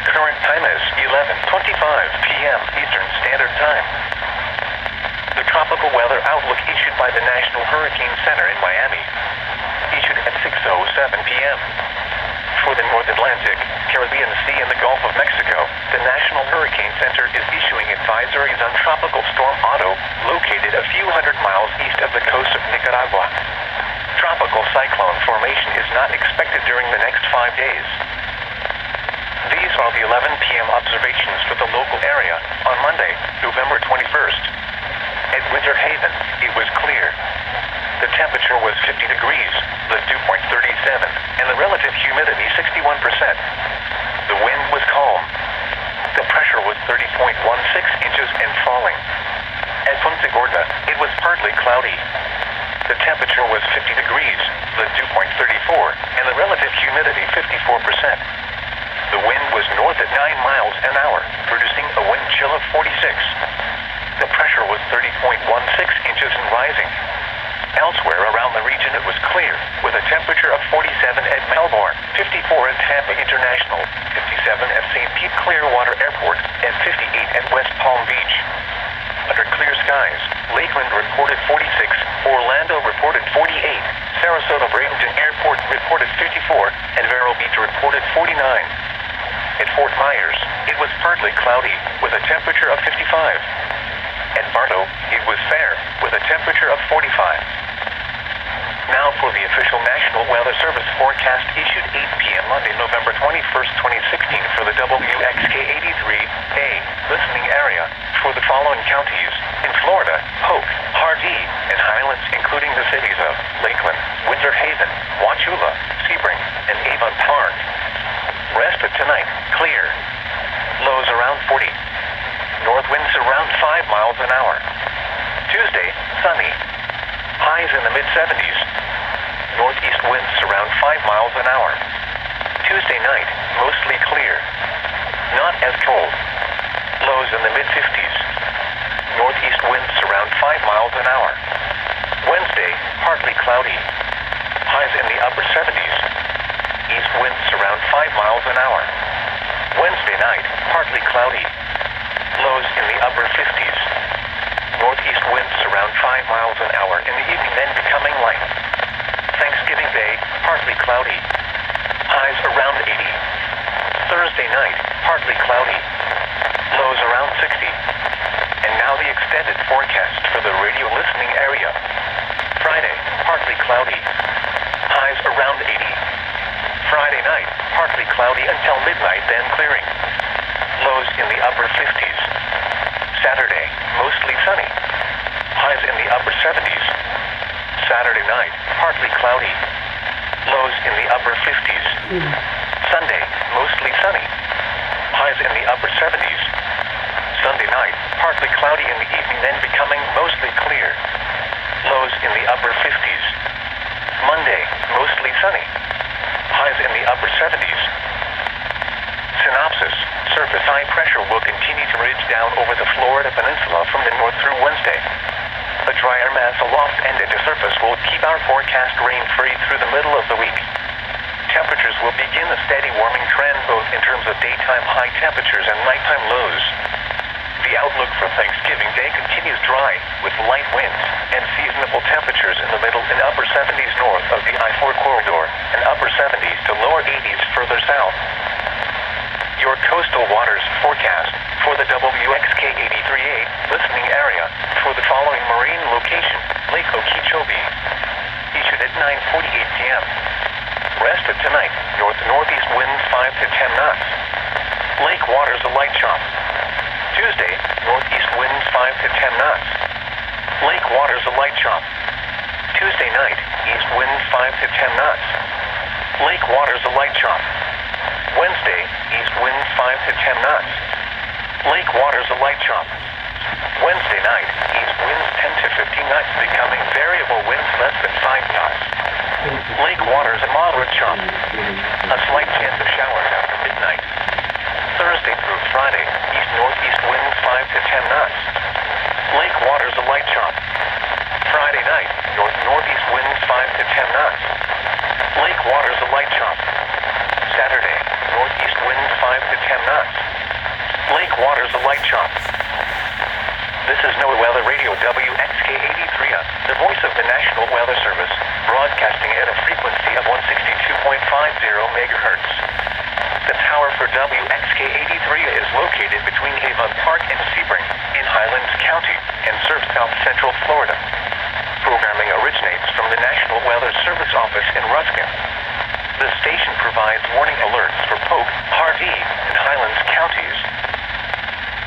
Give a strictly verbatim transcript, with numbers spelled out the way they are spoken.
The current time is eleven twenty-five p m Eastern Standard Time. The tropical weather outlook issued by the National Hurricane Center in Miami, issued at six oh seven p m For the North Atlantic, Caribbean Sea, and the Gulf of Mexico, the National Hurricane Center is issuing advisories on Tropical Storm Otto, located a few hundred miles east of the coast of Nicaragua. Tropical cyclone formation is not expected during the next five days. These are the eleven p m observations for the local area on Monday, November twenty-first. At Winter Haven, it was clear. The temperature was fifty degrees, the dew point thirty-seven, and the relative humidity sixty-one percent. The wind was calm. The pressure was thirty point one six inches and falling. At Punta Gorda, it was partly cloudy. The temperature was fifty degrees, the dew point thirty-four, and the relative humidity fifty-four percent. The wind was north at nine miles an hour, producing a wind chill of forty-six. The pressure was thirty point one six inches and rising. Elsewhere around the region it was clear, with a temperature of forty-seven at Melbourne, fifty-four at Tampa International, fifty-seven at Saint Pete Clearwater Airport, and fifty-eight at West Palm Beach. Under clear skies, Lakeland reported forty-six, Orlando reported forty-eight, Sarasota Bradenton Airport reported fifty-four, and Vero Beach reported forty-nine. At Fort Myers, it was partly cloudy, with a temperature of fifty-five. At Bartow, it was fair, with a temperature of forty-five. Now for the official National Weather Service forecast issued eight p m Monday, November twenty-first, twenty sixteen for the W X K eighty-three A listening area for the following counties in Florida: Polk, Harvey, and Highlands, including the cities of Lakeland, Winter Haven, Wauchula, Sebring, and Avon Park. Rest of tonight, clear. Lows around forty. North winds around five miles an hour. Tuesday, sunny. Highs in the mid seventies. Northeast winds around five miles an hour. Tuesday night, mostly clear. Not as cold. Lows in the mid fifties. Northeast winds around five miles an hour. Wednesday, partly cloudy. Highs in the upper seventies. East winds around five miles an hour. Wednesday night, partly cloudy. Lows in the upper fifties. Northeast winds around five miles an hour in the evening, then becoming light. Thanksgiving Day, partly cloudy. Highs around eighty. Thursday night, partly cloudy. Lows around sixty. And now the extended forecast for the radio listening area. Friday, partly cloudy. Highs around eighty. Friday night, partly cloudy until midnight, then clearing. Lows in the upper fifties. Saturday, mostly sunny. Highs in the upper seventies. Saturday night, partly cloudy. Lows in the upper fifties. Sunday, mostly sunny. Highs in the upper seventies. Sunday night, partly cloudy in the evening, then becoming mostly clear. Lows in the upper fifties. Monday, mostly sunny. Highs in the upper seventies. Synopsis: surface high pressure will continue to ridge down over the Florida Peninsula from the north through Wednesday. A drier mass aloft and at the surface will keep our forecast rain-free through the middle of the week. Temperatures will begin a steady warming trend both in terms of daytime high temperatures and nighttime lows. The outlook for Thanksgiving Day continues dry, with light winds and seasonable temperatures in the middle and upper seventies north of the I four corridor and upper seventies to lower eighties further south. Your coastal waters forecast for the W X K eighty-three A listening area for the following marine location: Lake Okeechobee, issued at nine forty-eight p m Rest of tonight, north-northeast winds five to ten knots. Lake waters a light chop. Tuesday, northeast winds five to ten knots. Lake waters a light chop. Tuesday night, east winds five to ten knots. Lake waters a light chop. Wednesday, east winds five to ten knots. Lake waters a light chop. Wednesday night, east winds ten to fifteen knots, becoming variable winds less than five knots. Lake waters a moderate chop. A slight chance of showers after midnight. Thursday through Friday, east-northeast winds five to ten knots. Lake waters a light chop. Friday night, north-northeast winds five to ten knots. Lake waters a light chop. Saturday, northeast winds five to ten knots. Chop. This is NOAA Weather Radio W X K eighty-three, the voice of the National Weather Service, broadcasting at a frequency of one sixty-two point five zero megahertz. The tower for W X K eighty-three is located between Avon Park and Sebring in Highlands County and serves South Central Florida. Programming originates from the National Weather Service office in Ruskin. The station provides warning